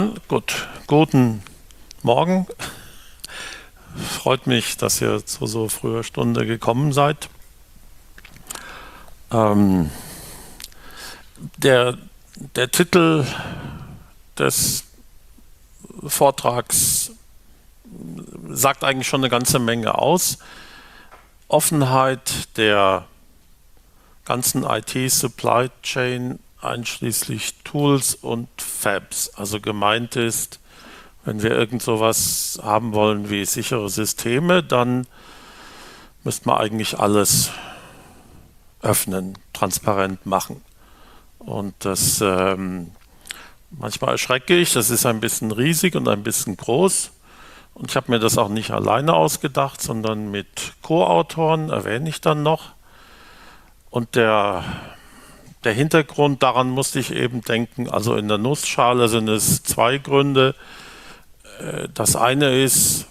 Gut, guten Morgen. Freut mich, dass ihr zu so früher Stunde gekommen seid. Ähm, der, der Titel des Vortrags sagt eigentlich schon eine ganze Menge aus. Offenheit der ganzen IT-Supply Chain einschließlich Tools und Fabs. Also gemeint ist, wenn wir irgend sowas haben wollen wie sichere Systeme, dann müsste man eigentlich alles öffnen, transparent machen. Und das manchmal erschrecke ich, das ist ein bisschen riesig und ein bisschen groß. Und ich habe mir das auch nicht alleine ausgedacht, sondern mit Co-Autoren, erwähne ich dann noch. Und der Hintergrund, daran musste ich eben denken, also in der Nussschale sind es zwei Gründe. Das eine ist,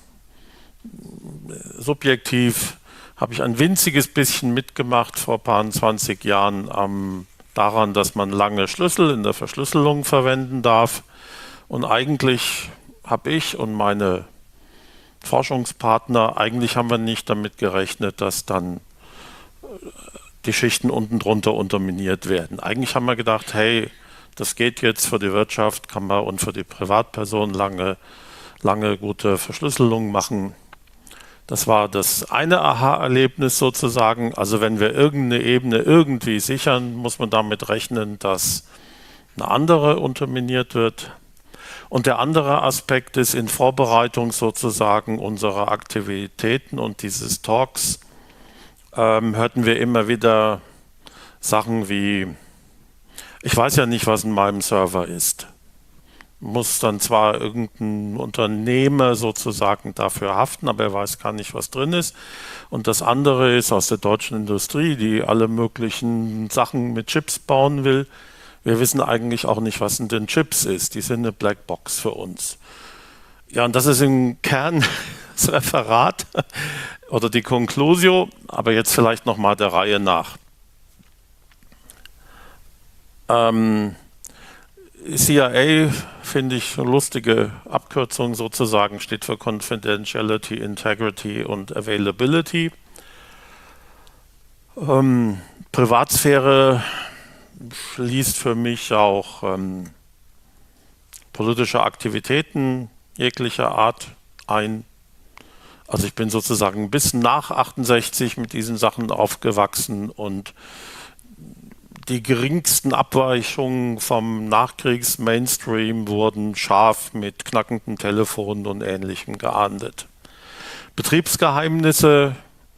subjektiv habe ich ein winziges bisschen mitgemacht vor ein paar 20 Jahren daran, dass man lange Schlüssel in der Verschlüsselung verwenden darf. Und eigentlich habe ich und meine Forschungspartner, eigentlich haben wir nicht damit gerechnet, dass dann die Schichten unten drunter unterminiert werden. Eigentlich haben wir gedacht, hey, das geht jetzt für die Wirtschaft, kann man und für die Privatperson lange gute Verschlüsselung machen. Das war das eine Aha-Erlebnis sozusagen. Also wenn wir irgendeine Ebene irgendwie sichern, muss man damit rechnen, dass eine andere unterminiert wird. Und der andere Aspekt ist in Vorbereitung sozusagen unserer Aktivitäten und dieses Talks hörten wir immer wieder Sachen wie, ich weiß ja nicht, was in meinem Server ist. Muss dann zwar irgendein Unternehmer sozusagen dafür haften, aber er weiß gar nicht, was drin ist. Und das andere ist aus der deutschen Industrie, die alle möglichen Sachen mit Chips bauen will. Wir wissen eigentlich auch nicht, was in den Chips ist. Die sind eine Blackbox für uns. Ja, und das ist im Kern das Referat oder die Conclusio, aber jetzt vielleicht nochmal der Reihe nach. CIA, finde ich, eine lustige Abkürzung sozusagen, steht für Confidentiality, Integrity und Availability. Privatsphäre schließt für mich auch politische Aktivitäten jeglicher Art ein. Also ich bin sozusagen bis nach 68 mit diesen Sachen aufgewachsen und die geringsten Abweichungen vom Nachkriegs-Mainstream wurden scharf mit knackenden Telefonen und Ähnlichem geahndet. Betriebsgeheimnisse,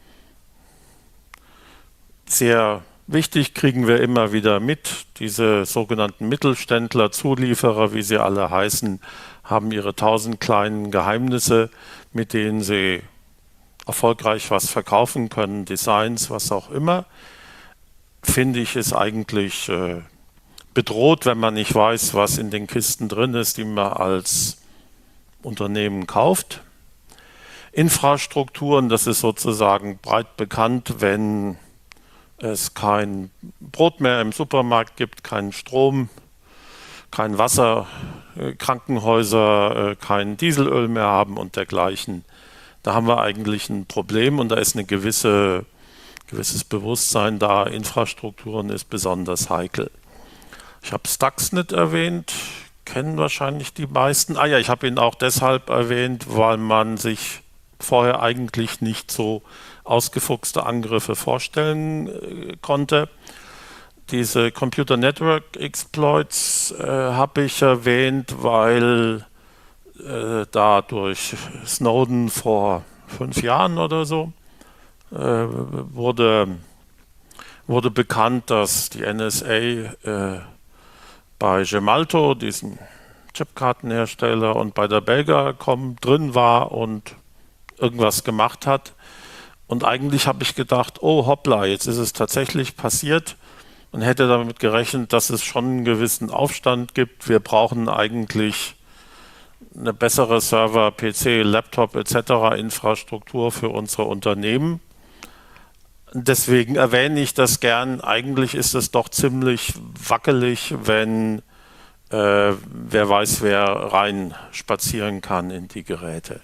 sehr wichtig, kriegen wir immer wieder mit. Diese sogenannten Mittelständler, Zulieferer, wie sie alle heißen, haben ihre 1000 kleinen Geheimnisse, mit denen sie erfolgreich was verkaufen können, Designs, was auch immer. Finde ich, ist eigentlich bedroht, wenn man nicht weiß, was in den Kisten drin ist, die man als Unternehmen kauft. Infrastrukturen, das ist sozusagen breit bekannt, wenn es kein Brot mehr im Supermarkt gibt, keinen Strom, kein Wasser, Krankenhäuser, kein Dieselöl mehr haben und dergleichen. Da haben wir eigentlich ein Problem und da ist ein gewisses Bewusstsein da, Infrastrukturen ist besonders heikel. Ich habe Stuxnet erwähnt, kennen wahrscheinlich die meisten. Ah ja, ich habe ihn auch deshalb erwähnt, weil man sich vorher eigentlich nicht so ausgefuchste Angriffe vorstellen konnte. Diese Computer Network Exploits habe ich erwähnt, weil da durch Snowden vor 5 Jahren oder so wurde bekannt, dass die NSA bei Gemalto, diesem Chipkartenhersteller, und bei der Belgacom drin war und irgendwas gemacht hat. Und eigentlich habe ich gedacht, oh hoppla, jetzt ist es tatsächlich passiert und hätte damit gerechnet, dass es schon einen gewissen Aufstand gibt. Wir brauchen eigentlich eine bessere Server, PC, Laptop etc. Infrastruktur für unsere Unternehmen. Deswegen erwähne ich das gern. Eigentlich ist es doch ziemlich wackelig, wenn wer weiß, wer rein spazieren kann in die Geräte.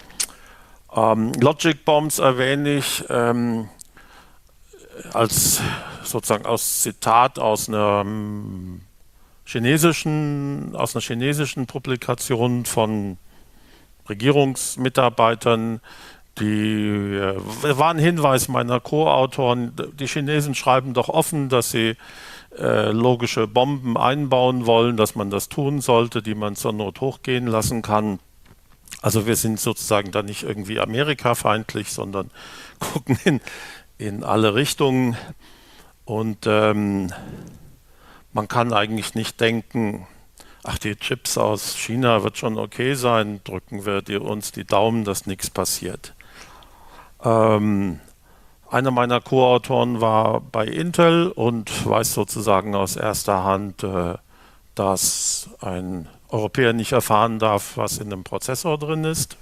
Logic Bombs erwähne ich als sozusagen aus Zitat aus einer chinesischen Publikation von Regierungsmitarbeitern. Die war ein Hinweis meiner Co-Autoren. Die Chinesen schreiben doch offen, dass sie logische Bomben einbauen wollen, dass man das tun sollte, die man zur Not hochgehen lassen kann. Also wir sind sozusagen da nicht irgendwie amerikafeindlich, sondern gucken in alle Richtungen. Und man kann eigentlich nicht denken, ach, die Chips aus China wird schon okay sein, drücken wir uns die Daumen, dass nichts passiert. Einer meiner Co-Autoren war bei Intel und weiß sozusagen aus erster Hand, dass ein Europäer nicht erfahren darf, was in einem Prozessor drin ist.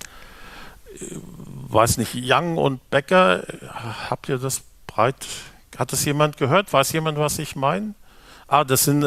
Weiß nicht, Young und Becker, habt ihr das breit, hat es jemand gehört? Weiß jemand, was ich meine? Das sind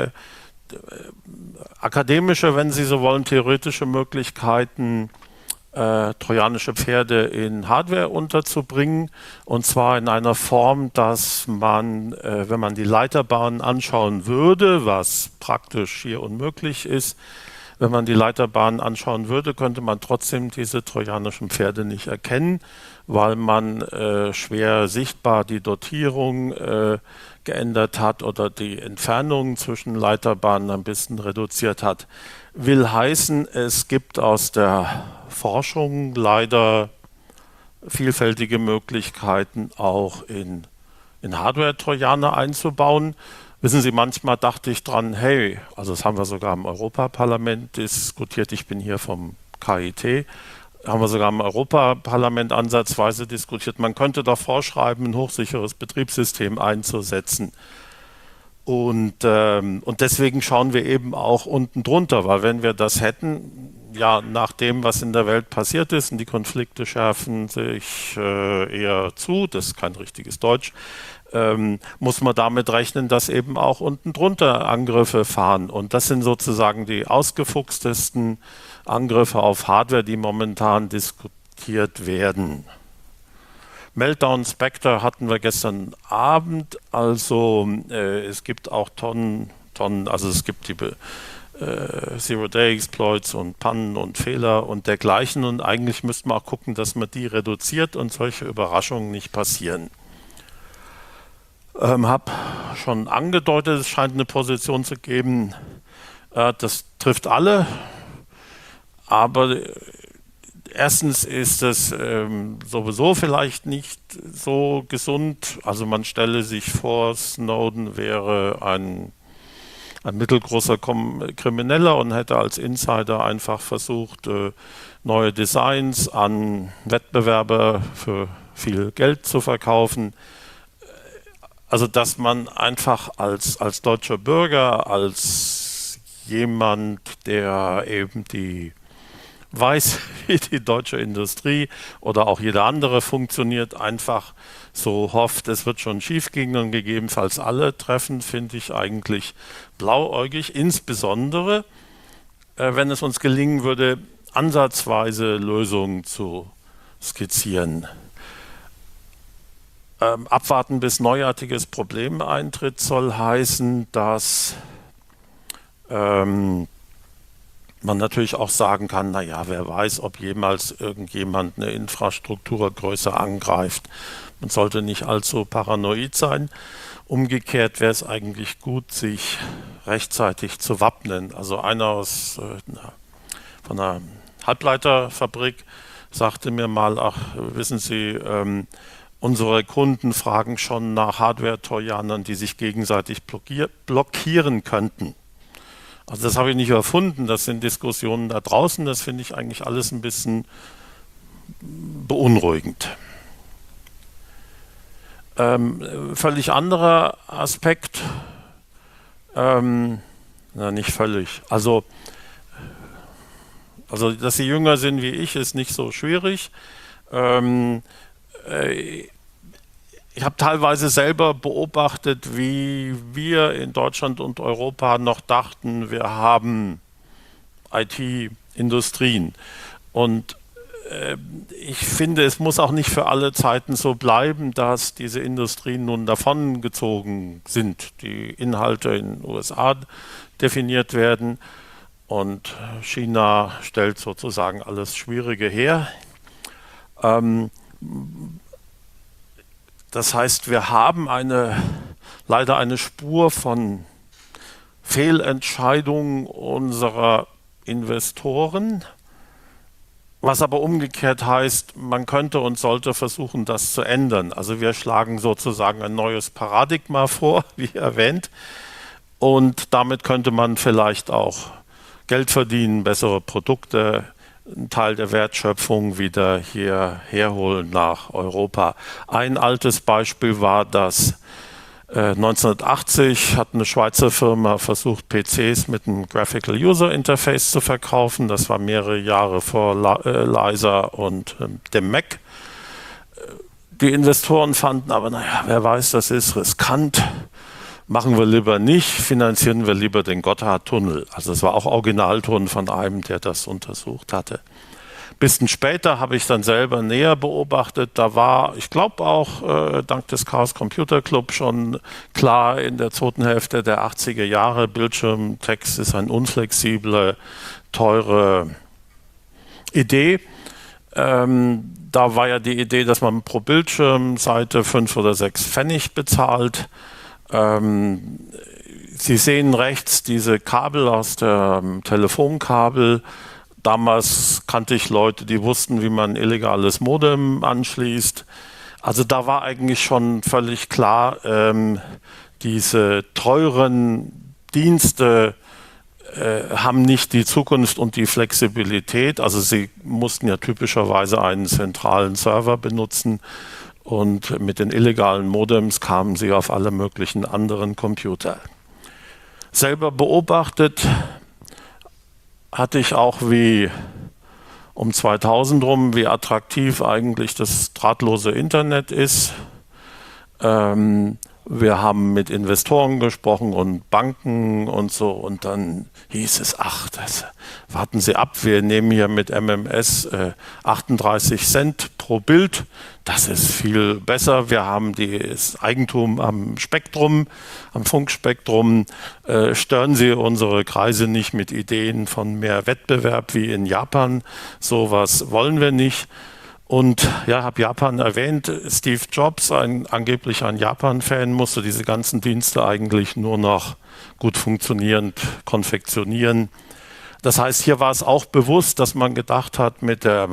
akademische, wenn Sie so wollen, theoretische Möglichkeiten, trojanische Pferde in Hardware unterzubringen, und zwar in einer Form, dass man, wenn man die Leiterbahnen anschauen würde, was praktisch hier unmöglich ist, wenn man die Leiterbahnen anschauen würde, könnte man trotzdem diese trojanischen Pferde nicht erkennen, weil man schwer sichtbar die Dotierung geändert hat oder die Entfernungen zwischen Leiterbahnen ein bisschen reduziert hat. Will heißen, es gibt aus der Forschung leider vielfältige Möglichkeiten, auch in Hardware-Trojaner einzubauen. Wissen Sie, manchmal dachte ich dran, hey, also das haben wir sogar im Europaparlament diskutiert, ich bin hier vom KIT, haben wir sogar im Europaparlament ansatzweise diskutiert, man könnte doch vorschreiben, ein hochsicheres Betriebssystem einzusetzen. Und deswegen schauen wir eben auch unten drunter, weil wenn wir das hätten, ja, nach dem, was in der Welt passiert ist, und die Konflikte schärfen sich eher zu, das ist kein richtiges Deutsch, muss man damit rechnen, dass eben auch unten drunter Angriffe fahren. Und das sind sozusagen die ausgefuchstesten Angriffe auf Hardware, die momentan diskutiert werden. Meltdown Spectre hatten wir gestern Abend, also es gibt auch Tonnen, also es gibt die Zero-Day-Exploits und Pannen und Fehler und dergleichen, und eigentlich müsste man auch gucken, dass man die reduziert und solche Überraschungen nicht passieren. Habe schon angedeutet, es scheint eine Position zu geben, das trifft alle, aber erstens ist es sowieso vielleicht nicht so gesund. Also man stelle sich vor, Snowden wäre ein mittelgroßer Krimineller und hätte als Insider einfach versucht, neue Designs an Wettbewerber für viel Geld zu verkaufen. Also dass man einfach als deutscher Bürger, als jemand, der eben weiß, wie die deutsche Industrie oder auch jede andere funktioniert, einfach so hofft, es wird schon schief gehen und gegebenenfalls alle treffen, finde ich eigentlich blauäugig, insbesondere wenn es uns gelingen würde, ansatzweise Lösungen zu skizzieren. Abwarten, bis neuartiges Problem eintritt, soll heißen, dass man natürlich auch sagen kann, naja, wer weiß, ob jemals irgendjemand eine Infrastruktur größer angreift. Man sollte nicht allzu paranoid sein. Umgekehrt wäre es eigentlich gut, sich rechtzeitig zu wappnen. Also einer von einer Halbleiterfabrik sagte mir mal, ach, wissen Sie, unsere Kunden fragen schon nach Hardware-Trojanern, die sich gegenseitig blockieren könnten. Also das habe ich nicht erfunden, das sind Diskussionen da draußen, das finde ich eigentlich alles ein bisschen beunruhigend. Völlig anderer Aspekt, nicht völlig, also dass Sie jünger sind wie ich, ist nicht so schwierig. ich habe teilweise selber beobachtet, wie wir in Deutschland und Europa noch dachten, wir haben IT-Industrien. Und ich finde, es muss auch nicht für alle Zeiten so bleiben, dass diese Industrien nun davongezogen sind. Die Inhalte in den USA definiert werden und China stellt sozusagen alles Schwierige her. Ähm, Das heißt, wir haben leider eine Spur von Fehlentscheidungen unserer Investoren, was aber umgekehrt heißt, man könnte und sollte versuchen, das zu ändern. Also wir schlagen sozusagen ein neues Paradigma vor, wie erwähnt, und damit könnte man vielleicht auch Geld verdienen, bessere Produkte, einen Teil der Wertschöpfung wieder hier herholen nach Europa. Ein altes Beispiel war, dass 1980 hat eine Schweizer Firma versucht, PCs mit einem Graphical User Interface zu verkaufen. Das war mehrere Jahre vor Lisa und dem Mac. Die Investoren fanden aber, naja, wer weiß, das ist riskant. Machen wir lieber nicht, finanzieren wir lieber den Gotthardtunnel. Also es war auch Originalton von einem, der das untersucht hatte. Bisschen später habe ich dann selber näher beobachtet, da war, ich glaube auch dank des Chaos Computer Club schon klar in der zweiten Hälfte der 80er Jahre, Bildschirmtext ist eine unflexible, teure Idee. Da war ja die Idee, dass man pro Bildschirmseite 5 oder 6 Pfennig bezahlt. Sie sehen rechts diese Kabel aus dem Telefonkabel. Damals kannte ich Leute, die wussten, wie man ein illegales Modem anschließt. Also da war eigentlich schon völlig klar, diese teuren Dienste haben nicht die Zukunft und die Flexibilität. Also sie mussten ja typischerweise einen zentralen Server benutzen. Und mit den illegalen Modems kamen sie auf alle möglichen anderen Computer. Selber beobachtet hatte ich auch wie um 2000 rum, wie attraktiv eigentlich das drahtlose Internet ist. Wir haben mit Investoren gesprochen und Banken und so und dann hieß es, ach, warten Sie ab, wir nehmen hier mit MMS 38 Cent pro Bild, das ist viel besser, wir haben das Eigentum am Spektrum, am Funkspektrum, stören Sie unsere Kreise nicht mit Ideen von mehr Wettbewerb wie in Japan, sowas wollen wir nicht. Und ja, habe Japan erwähnt. Steve Jobs, angeblich ein Japan-Fan, musste diese ganzen Dienste eigentlich nur noch gut funktionierend konfektionieren. Das heißt, hier war es auch bewusst, dass man gedacht hat, mit der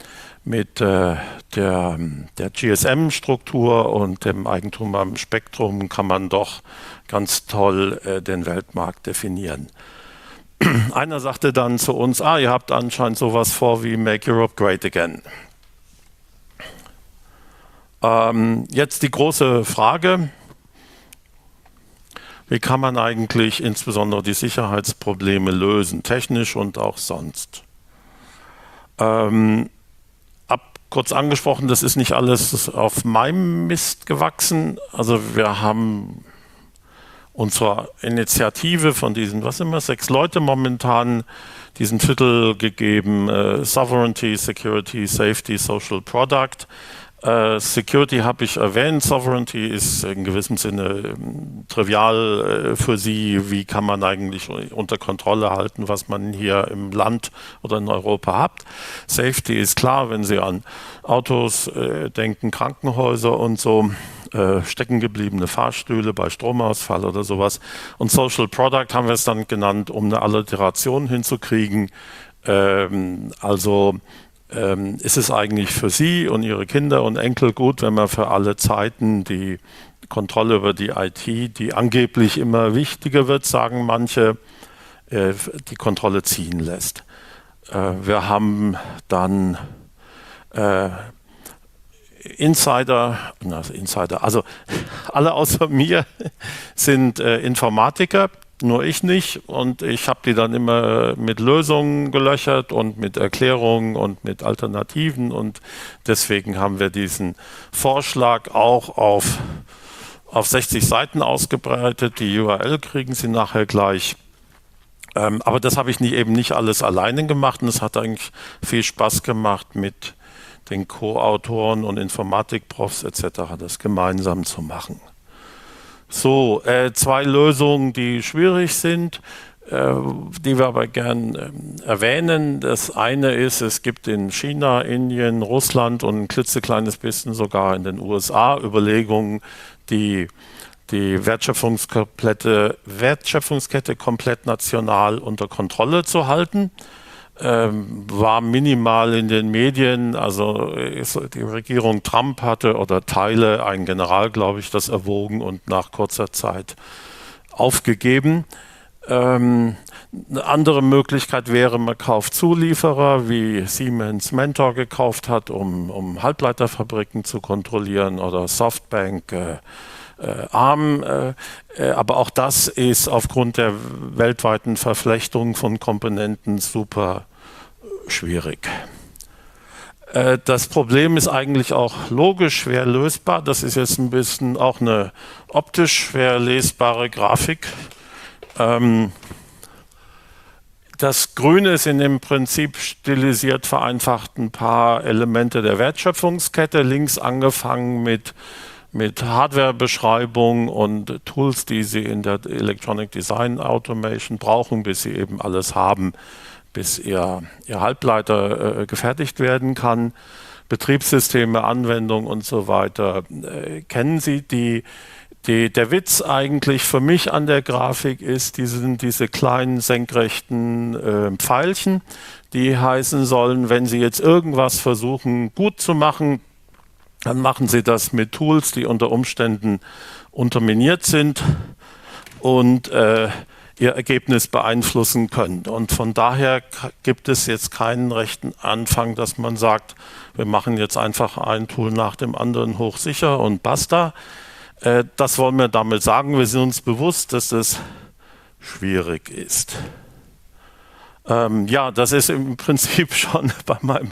GSM-Struktur und dem Eigentum am Spektrum kann man doch ganz toll den Weltmarkt definieren. Einer sagte dann zu uns, ihr habt anscheinend sowas vor wie Make Europe Great Again. Jetzt die große Frage, wie kann man eigentlich insbesondere die Sicherheitsprobleme lösen, technisch und auch sonst? Kurz angesprochen, das ist nicht alles auf meinem Mist gewachsen. Also wir haben unserer Initiative von diesen, 6 Leute momentan, diesen Titel gegeben, Sovereignty, Security, Safety, Social Product. Security habe ich erwähnt, Sovereignty ist in gewissem Sinne trivial für Sie. Wie kann man eigentlich unter Kontrolle halten, was man hier im Land oder in Europa hat? Safety ist klar, wenn Sie an Autos denken, Krankenhäuser und so, stecken gebliebene Fahrstühle bei Stromausfall oder sowas. Und Social Product haben wir es dann genannt, um eine Alliteration hinzukriegen. Ist es eigentlich für Sie und Ihre Kinder und Enkel gut, wenn man für alle Zeiten die Kontrolle über die IT, die angeblich immer wichtiger wird, sagen manche, die Kontrolle ziehen lässt. Wir haben dann Insider, also alle außer mir sind Informatiker. nur ich nicht. Und ich habe die dann immer mit Lösungen gelöchert und mit Erklärungen und mit Alternativen. Und deswegen haben wir diesen Vorschlag auch auf 60 Seiten ausgebreitet. Die URL kriegen Sie nachher gleich. Aber das habe ich eben nicht alles alleine gemacht und es hat eigentlich viel Spaß gemacht mit den Co-Autoren und Informatikprofs etc. das gemeinsam zu machen. So, zwei Lösungen, die schwierig sind, die wir aber gern erwähnen. Das eine ist, es gibt in China, Indien, Russland und ein klitzekleines bisschen sogar in den USA Überlegungen, die Wertschöpfungskette komplett national unter Kontrolle zu halten. War minimal in den Medien, also die Regierung Trump hatte oder Teile, ein General, glaube ich, das erwogen und nach kurzer Zeit aufgegeben. Eine andere Möglichkeit wäre, man kauft Zulieferer, wie Siemens Mentor gekauft hat, um Halbleiterfabriken zu kontrollieren, oder Softbank ARM, aber auch das ist aufgrund der weltweiten Verflechtung von Komponenten super schwierig. Das Problem ist eigentlich auch logisch schwer lösbar. Das ist jetzt ein bisschen auch eine optisch schwer lesbare Grafik. Das Grüne sind im Prinzip stilisiert vereinfacht ein paar Elemente der Wertschöpfungskette, links angefangen mit Hardware-Beschreibung und Tools, die Sie in der Electronic Design Automation brauchen, bis Sie eben alles haben, bis Ihr Halbleiter gefertigt werden kann. Betriebssysteme, Anwendungen und so weiter kennen Sie. Der Witz eigentlich für mich an der Grafik ist, diese kleinen senkrechten Pfeilchen, die heißen sollen, wenn Sie jetzt irgendwas versuchen gut zu machen, dann machen Sie das mit Tools, die unter Umständen unterminiert sind und Ihr Ergebnis beeinflussen können. Und von daher gibt es jetzt keinen rechten Anfang, dass man sagt, wir machen jetzt einfach ein Tool nach dem anderen hochsicher und basta. Das wollen wir damit sagen. Wir sind uns bewusst, dass das schwierig ist. Ja, das ist im Prinzip schon bei meinen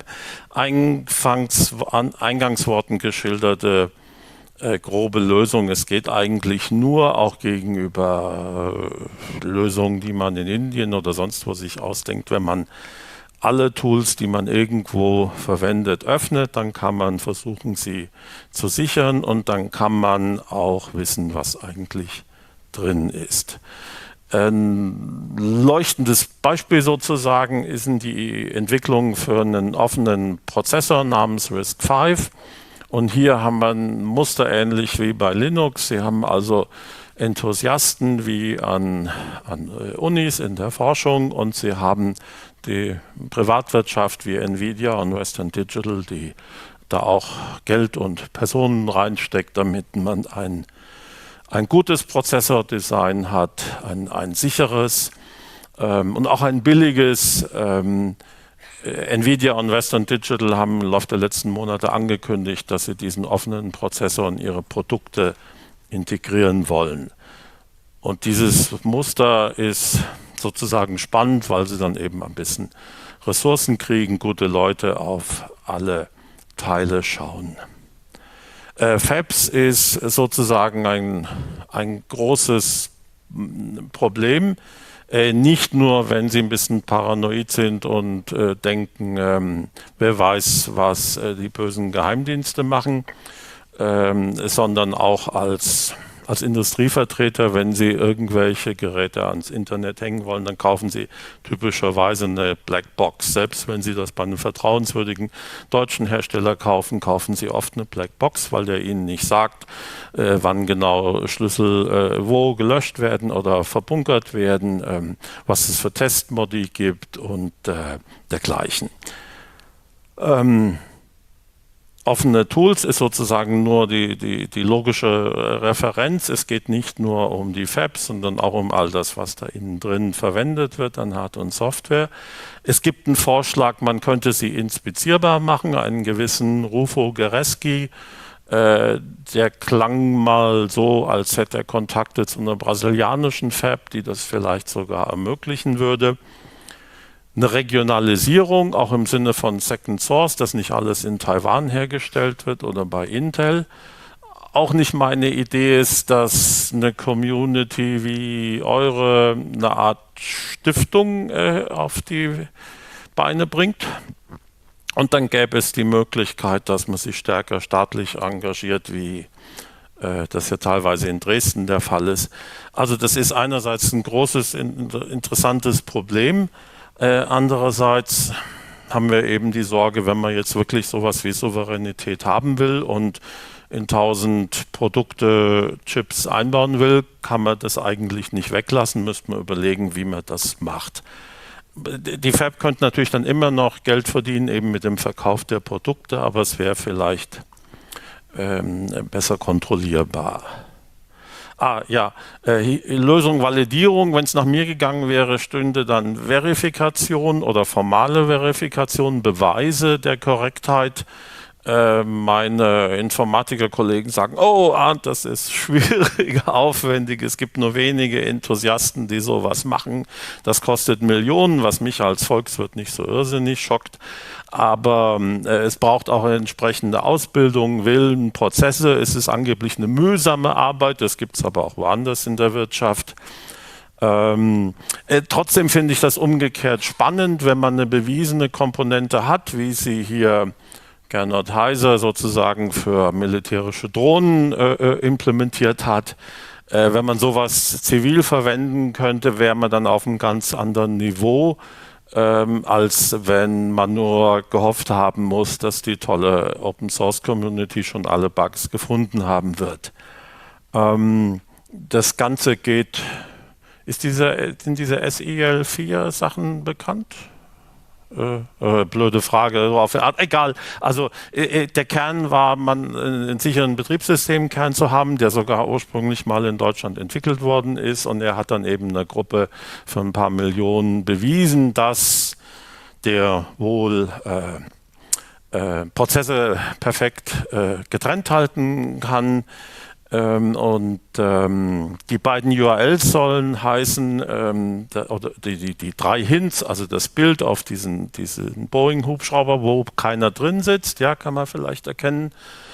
Eingangsworten geschilderte grobe Lösung. Es geht eigentlich nur auch gegenüber Lösungen, die man in Indien oder sonst wo sich ausdenkt, wenn man alle Tools, die man irgendwo verwendet, öffnet, dann kann man versuchen, sie zu sichern und dann kann man auch wissen, was eigentlich drin ist. Ein leuchtendes Beispiel sozusagen ist die Entwicklung für einen offenen Prozessor namens RISC-V. Und hier haben wir ein Muster ähnlich wie bei Linux. Sie haben also Enthusiasten wie an Unis in der Forschung und Sie haben die Privatwirtschaft wie Nvidia und Western Digital, die da auch Geld und Personen reinsteckt, damit man ein gutes Prozessordesign hat, ein sicheres und auch ein billiges. Nvidia und Western Digital haben im Laufe der letzten Monate angekündigt, dass sie diesen offenen Prozessor in ihre Produkte integrieren wollen. Und dieses Muster ist sozusagen spannend, weil sie dann eben ein bisschen Ressourcen kriegen, gute Leute auf alle Teile schauen. Fabs ist sozusagen ein großes Problem, nicht nur, wenn Sie ein bisschen paranoid sind und denken, wer weiß, was die bösen Geheimdienste machen, sondern auch als Industrievertreter, wenn Sie irgendwelche Geräte ans Internet hängen wollen, dann kaufen Sie typischerweise eine Blackbox. Selbst wenn Sie das bei einem vertrauenswürdigen deutschen Hersteller kaufen Sie oft eine Blackbox, weil der Ihnen nicht sagt, wann genau Schlüssel wo gelöscht werden oder verbunkert werden, was es für Testmodi gibt und dergleichen. Offene Tools ist sozusagen nur die logische Referenz. Es geht nicht nur um die Fabs, sondern auch um all das, was da innen drin verwendet wird an Hard- und Software. Es gibt einen Vorschlag, man könnte sie inspizierbar machen, einen gewissen Rufo Goreski Der klang mal so, als hätte er Kontakte zu einer brasilianischen Fab, die das vielleicht sogar ermöglichen würde. Eine Regionalisierung, auch im Sinne von Second Source, dass nicht alles in Taiwan hergestellt wird oder bei Intel. Auch nicht meine Idee ist, dass eine Community wie eure eine Art Stiftung auf die Beine bringt. Und dann gäbe es die Möglichkeit, dass man sich stärker staatlich engagiert, wie das ja teilweise in Dresden der Fall ist. Also das ist einerseits ein großes, interessantes Problem. Andererseits haben wir eben die Sorge, wenn man jetzt wirklich sowas wie Souveränität haben will und in 1000 Produkte Chips einbauen will, kann man das eigentlich nicht weglassen, müsste man überlegen, wie man das macht. Die Fab könnte natürlich dann immer noch Geld verdienen, eben mit dem Verkauf der Produkte, aber es wäre vielleicht besser kontrollierbar. Lösung Validierung, wenn es nach mir gegangen wäre, stünde dann Verifikation oder formale Verifikation, Beweise der Korrektheit. Meine Informatiker-Kollegen sagen, das ist schwierig, aufwendig, es gibt nur wenige Enthusiasten, die sowas machen. Das kostet Millionen, was mich als Volkswirt nicht so irrsinnig schockt. Aber es braucht auch eine entsprechende Ausbildung, Willen, Prozesse. Es ist angeblich eine mühsame Arbeit, das gibt es aber auch woanders in der Wirtschaft. Trotzdem finde ich das umgekehrt spannend, wenn man eine bewiesene Komponente hat, wie sie hier Gernot Heiser sozusagen für militärische Drohnen implementiert hat. Wenn man sowas zivil verwenden könnte, wäre man dann auf einem ganz anderen Niveau, als wenn man nur gehofft haben muss, dass die tolle Open-Source-Community schon alle Bugs gefunden haben wird. Das Ganze sind diese SIL4-Sachen bekannt? Blöde Frage, so auf der Art. Egal. Also der Kern war, einen sicheren Betriebssystemkern zu haben, der sogar ursprünglich mal in Deutschland entwickelt worden ist. Und er hat dann eben einer Gruppe für ein paar Millionen bewiesen, dass der wohl Prozesse perfekt getrennt halten kann. Die beiden URLs sollen heißen, oder die 3 Hints, also das Bild auf diesen Boeing-Hubschrauber, wo keiner drin sitzt, ja, kann man vielleicht erkennen.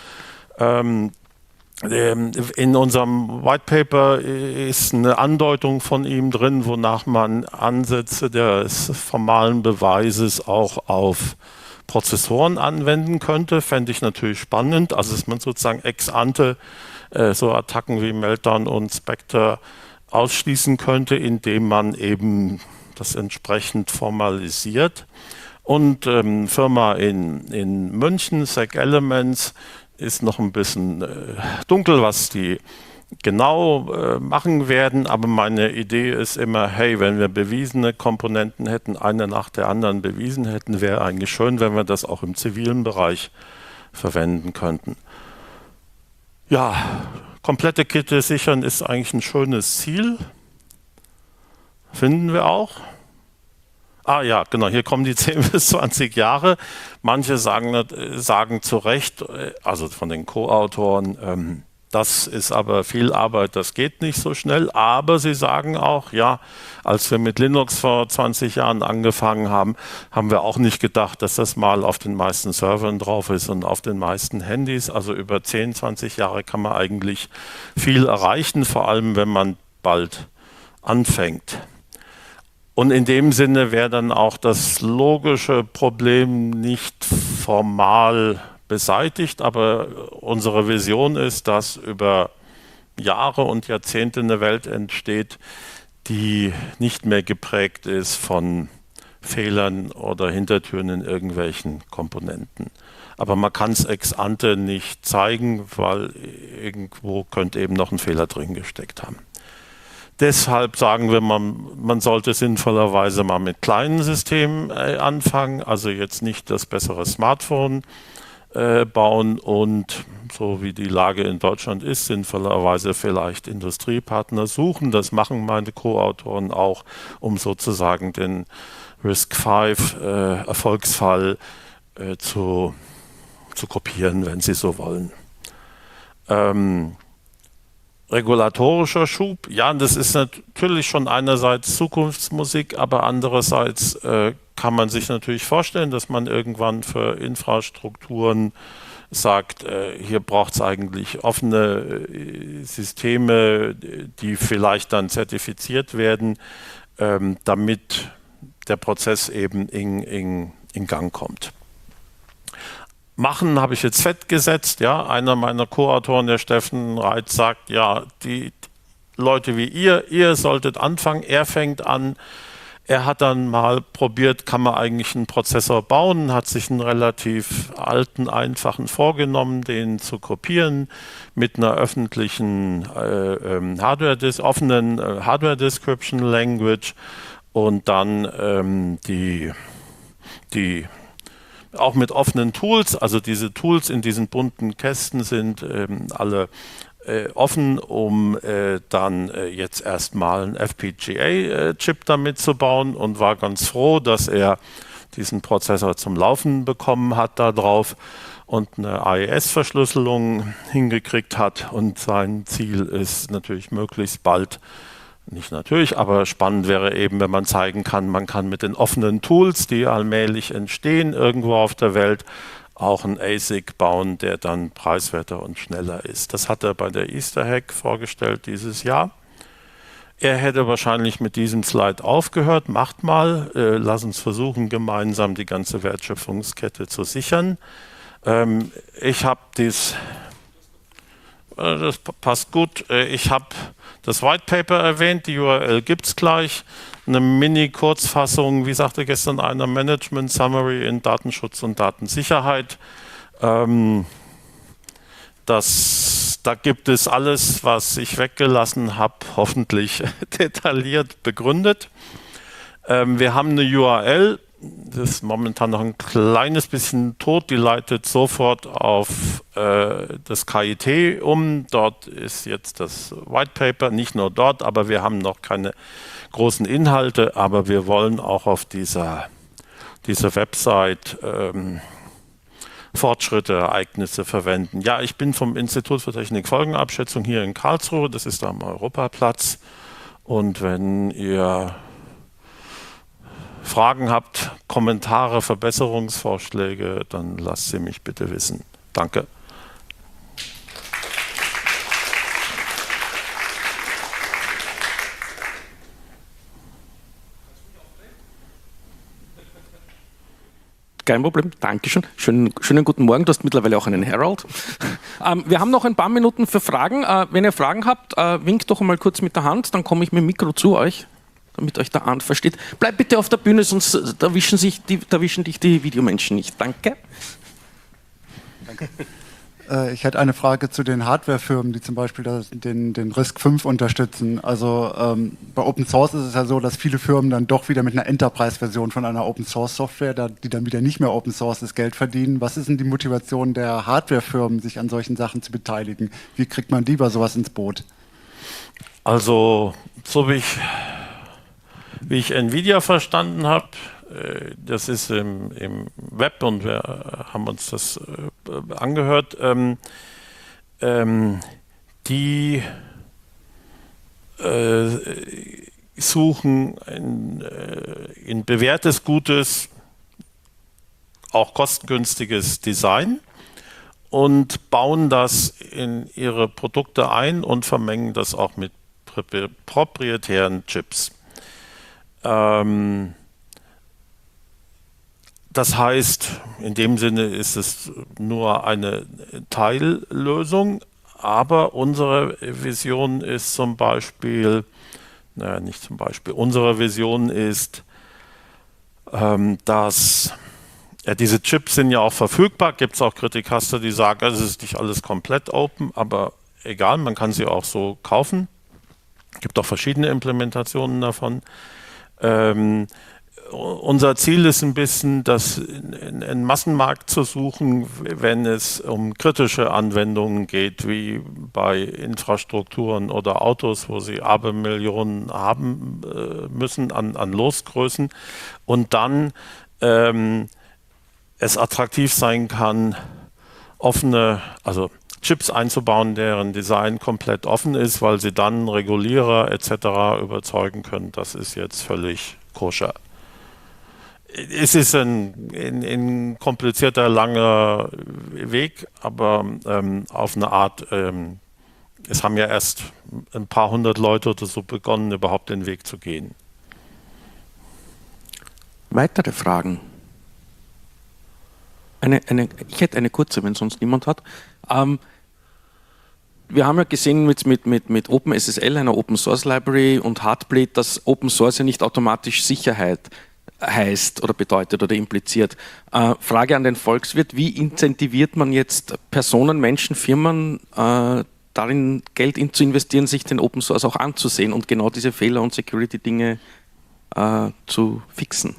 In unserem White Paper ist eine Andeutung von ihm drin, wonach man Ansätze des formalen Beweises auch auf Prozessoren anwenden könnte. Fände ich natürlich spannend, also dass man sozusagen ex ante so Attacken wie Meltdown und Spectre ausschließen könnte, indem man eben das entsprechend formalisiert. Und Firma in München, Sec Elements, ist noch ein bisschen dunkel, was die genau machen werden, aber meine Idee ist immer, hey, wenn wir bewiesene Komponenten hätten, eine nach der anderen bewiesen hätten, wäre eigentlich schön, wenn wir das auch im zivilen Bereich verwenden könnten. Ja, komplette Kette sichern ist eigentlich ein schönes Ziel. Finden wir auch. Ja, genau, hier kommen die 10 bis 20 Jahre. Manche sagen zu Recht, also von den Co-Autoren, das ist aber viel Arbeit, das geht nicht so schnell. Aber sie sagen auch, ja, als wir mit Linux vor 20 Jahren angefangen haben, haben wir auch nicht gedacht, dass das mal auf den meisten Servern drauf ist und auf den meisten Handys. Also über 10, 20 Jahre kann man eigentlich viel erreichen, vor allem wenn man bald anfängt. Und in dem Sinne wäre dann auch das logische Problem nicht formal beseitigt, aber unsere Vision ist, dass über Jahre und Jahrzehnte eine Welt entsteht, die nicht mehr geprägt ist von Fehlern oder Hintertüren in irgendwelchen Komponenten. Aber man kann es ex ante nicht zeigen, weil irgendwo könnte eben noch ein Fehler drin gesteckt haben. Deshalb sagen wir, man sollte sinnvollerweise mal mit kleinen Systemen anfangen, also jetzt nicht das bessere Smartphone bauen und so wie die Lage in Deutschland ist, sinnvollerweise vielleicht Industriepartner suchen. Das machen meine Co-Autoren auch, um sozusagen den RISC-V Erfolgsfall zu kopieren, wenn sie so wollen. Regulatorischer Schub, ja, das ist natürlich schon einerseits Zukunftsmusik, aber andererseits kann man sich natürlich vorstellen, dass man irgendwann für Infrastrukturen sagt, hier braucht es eigentlich offene Systeme, die vielleicht dann zertifiziert werden, damit der Prozess eben in Gang kommt. Machen habe ich jetzt fett gesetzt, ja. Einer meiner Co-Autoren, der Steffen Reitz, sagt, ja, die Leute wie ihr solltet anfangen. Er fängt an. Er hat dann mal probiert, kann man eigentlich einen Prozessor bauen, hat sich einen relativ alten, einfachen vorgenommen, den zu kopieren mit einer öffentlichen offenen Hardware Description Language und dann die auch mit offenen Tools, also diese Tools in diesen bunten Kästen sind alle offen, um dann jetzt erstmal einen FPGA-Chip damit zu bauen und war ganz froh, dass er diesen Prozessor zum Laufen bekommen hat da drauf und eine AES-Verschlüsselung hingekriegt hat und sein Ziel ist natürlich möglichst bald, nicht natürlich, aber spannend wäre eben, wenn man zeigen kann, man kann mit den offenen Tools, die allmählich entstehen irgendwo auf der Welt, auch einen ASIC bauen, der dann preiswerter und schneller ist. Das hat er bei der Easter Hack vorgestellt dieses Jahr. Er hätte wahrscheinlich mit diesem Slide aufgehört. Macht mal, lass uns versuchen, gemeinsam die ganze Wertschöpfungskette zu sichern. Ich habe das passt gut. Ich habe das White Paper erwähnt, die URL gibt es gleich. Eine Mini-Kurzfassung, wie sagte gestern einer, Management Summary in Datenschutz und Datensicherheit. Da gibt es alles, was ich weggelassen habe, hoffentlich detailliert begründet. Wir haben eine URL, das ist momentan noch ein kleines bisschen tot, die leitet sofort auf das KIT um. Dort ist jetzt das White Paper, nicht nur dort, aber wir haben noch keine großen Inhalte, aber wir wollen auch auf dieser Website Fortschritte, Ereignisse verwenden. Ja, ich bin vom Institut für Technikfolgenabschätzung hier in Karlsruhe, das ist am Europaplatz. Und wenn ihr Fragen habt, Kommentare, Verbesserungsvorschläge, dann lasst sie mich bitte wissen. Danke. Kein Problem, Dankeschön. Schönen guten Morgen, du hast mittlerweile auch einen Herald. Wir haben noch ein paar Minuten für Fragen. Wenn ihr Fragen habt, winkt doch einmal kurz mit der Hand, dann komme ich mit dem Mikro zu euch, damit euch der Arndt versteht. Bleibt bitte auf der Bühne, sonst erwischen dich die Videomenschen nicht. Danke. Danke. Ich hätte eine Frage zu den Hardwarefirmen, die zum Beispiel den RISC-V unterstützen. Also bei Open Source ist es ja so, dass viele Firmen dann doch wieder mit einer Enterprise-Version von einer Open Source Software, die dann wieder nicht mehr Open Source ist, Geld verdienen. Was ist denn die Motivation der Hardwarefirmen, sich an solchen Sachen zu beteiligen? Wie kriegt man die bei sowas ins Boot? Also, so wie ich NVIDIA verstanden habe, das ist im Web und wir haben uns das angehört, die suchen in bewährtes, gutes, auch kostengünstiges Design und bauen das in ihre Produkte ein und vermengen das auch mit proprietären Chips. Das heißt, in dem Sinne ist es nur eine Teillösung, aber unsere Vision ist zum Beispiel, unsere Vision ist, dass diese Chips sind ja auch verfügbar, gibt es auch Kritikaster, die sagen, es ist nicht alles komplett open, aber egal, man kann sie auch so kaufen. Es gibt auch verschiedene Implementationen davon. Unser Ziel ist ein bisschen, das einen Massenmarkt zu suchen, wenn es um kritische Anwendungen geht, wie bei Infrastrukturen oder Autos, wo sie Abermillionen haben müssen an Losgrößen und dann es attraktiv sein kann, offene, also Chips einzubauen, deren Design komplett offen ist, weil sie dann Regulierer etc. überzeugen können, das ist jetzt völlig koscher. Es ist ein komplizierter, langer Weg, aber auf eine Art, es haben ja erst ein paar hundert Leute oder so begonnen, überhaupt den Weg zu gehen. Weitere Fragen? Ich hätte eine kurze, wenn sonst niemand hat. Wir haben ja gesehen mit OpenSSL, einer Open Source Library, und Heartbleed, dass Open Source ja nicht automatisch Sicherheit heißt oder bedeutet oder impliziert. Frage an den Volkswirt: Wie incentiviert man jetzt Personen, Menschen, Firmen darin, Geld zu investieren, sich den Open Source auch anzusehen und genau diese Fehler und Security-Dinge zu fixen?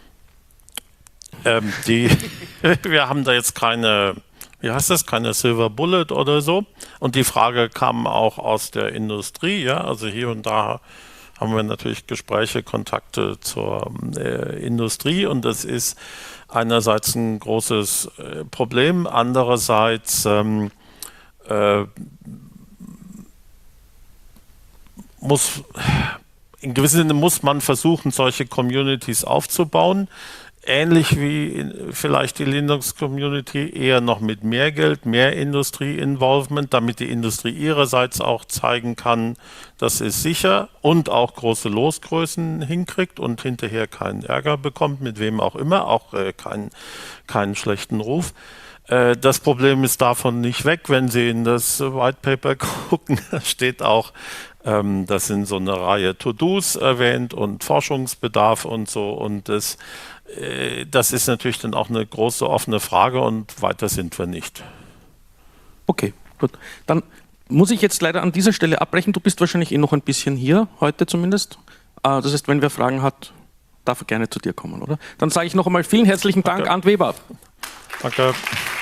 Wir haben da jetzt keine Silver Bullet oder so. Und die Frage kam auch aus der Industrie, ja, also hier und da haben wir natürlich Gespräche, Kontakte zur Industrie, und das ist einerseits ein großes Problem, andererseits in gewissem Sinne muss man versuchen, solche Communities aufzubauen. Ähnlich wie vielleicht die Linux-Community, eher noch mit mehr Geld, mehr Industrie-Involvement, damit die Industrie ihrerseits auch zeigen kann, dass es sicher und auch große Losgrößen hinkriegt und hinterher keinen Ärger bekommt, mit wem auch immer, auch keinen schlechten Ruf. Das Problem ist davon nicht weg, wenn Sie in das White Paper gucken, da steht auch, das sind so eine Reihe To-Dos erwähnt und Forschungsbedarf und so, und das ist natürlich dann auch eine große offene Frage, und weiter sind wir nicht. Okay, gut. Dann muss ich jetzt leider an dieser Stelle abbrechen. Du bist wahrscheinlich noch ein bisschen hier, heute zumindest. Das heißt, wenn wer Fragen hat, darf er gerne zu dir kommen, oder? Dann sage ich noch einmal vielen herzlichen Dank, Arndt Weber. Danke.